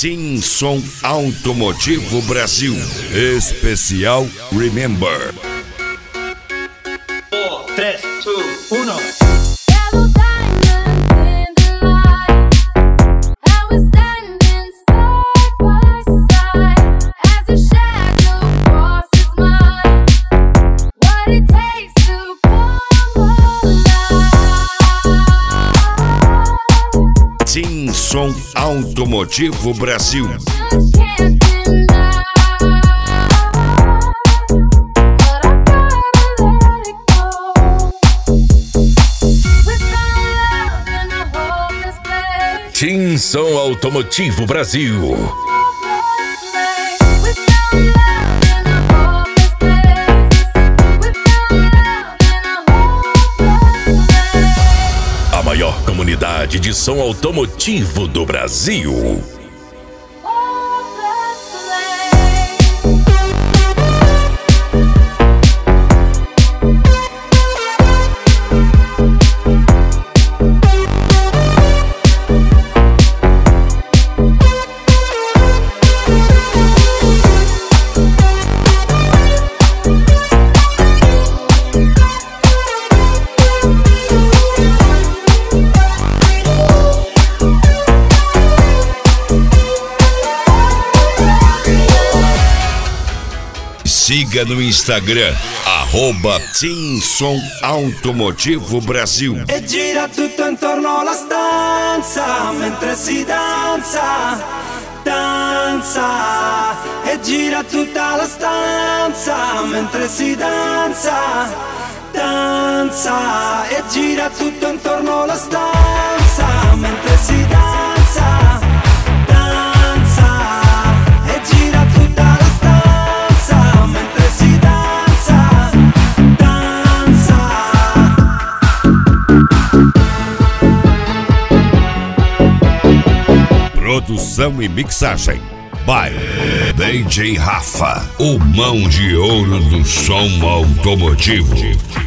Tim Som Automotivo Brasil. Especial Remember. 4, 3, 2, 1. Tim Som Automotivo Brasil. Tim Som Automotivo Brasil. A maior comunidade de som automotivo do Brasil. Siga no Instagram, @Tim Som Automotivo Brasil. E gira tutto intorno alla stanza mentre si danza, danza. E gira tutta la stanza mentre si danza, danza. E gira tutto intorno alla stanza mentre si danza. Produção e mixagem by DJ Rafa, o mão de ouro do som automotivo.